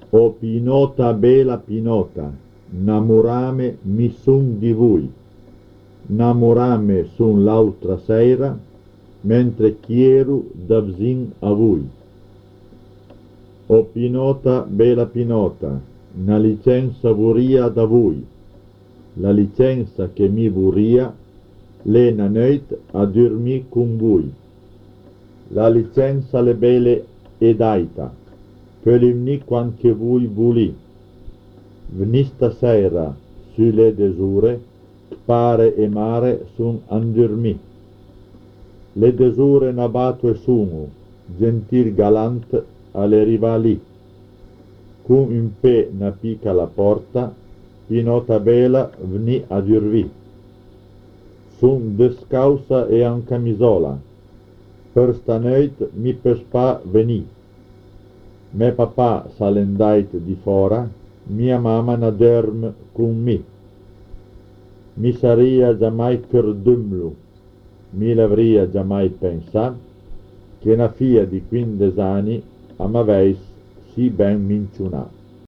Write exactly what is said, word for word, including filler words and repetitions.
O Pinota bela Pinota, namorame mi sun di voi, namorame sun l'altra sera, mentre chieru davzin a voi. O Pinota bela Pinota, na licenza voria da voi, la licenza che mi voria, l'ena noit a dormì con voi. La licenza le belle e daita, per vni quanche voi vuli. Vni stasera sulle desure, pare e mare sun andormì. Le desure nabato e sumu, gentil galant alle rivali. Con un pe na pica la porta, Pinota bela vni a dirvi. Sun descausa e an camisola, per sta noit mi per spa veni. Me papà salendait di fora, mia mamma na derm con mi. Mi saria giammai cerdumlu, mi l'avria giammai pensà, che una figlia di quindici anni a m'aveis si ben minciunà.